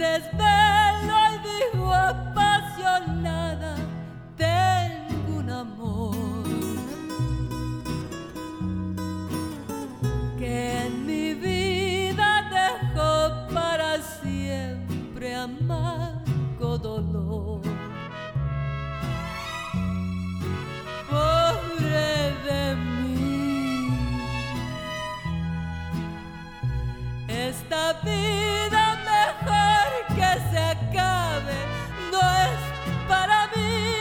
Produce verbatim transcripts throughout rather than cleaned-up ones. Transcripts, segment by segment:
desvelo y digo apasionada, tengo un amor que en mi vida dejó para siempre amargo dolor. Pobre de mí, esta vida mejor que se acabe no es para mí.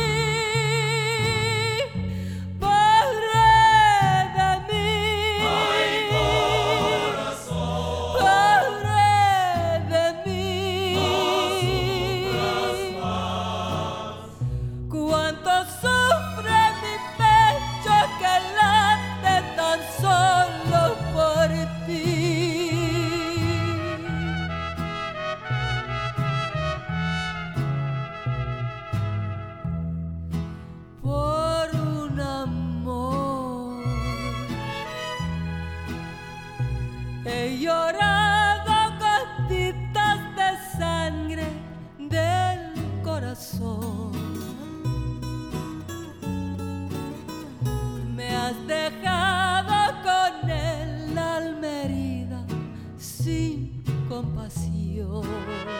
Pobre de mí, ay corazón, pobre de mí, no sufras más. cuánto sufre mi pecho que late tan solo por ti. Por un amor he llorado gotitas de sangre del corazón. Me has dejado con el alma herida sin compasión.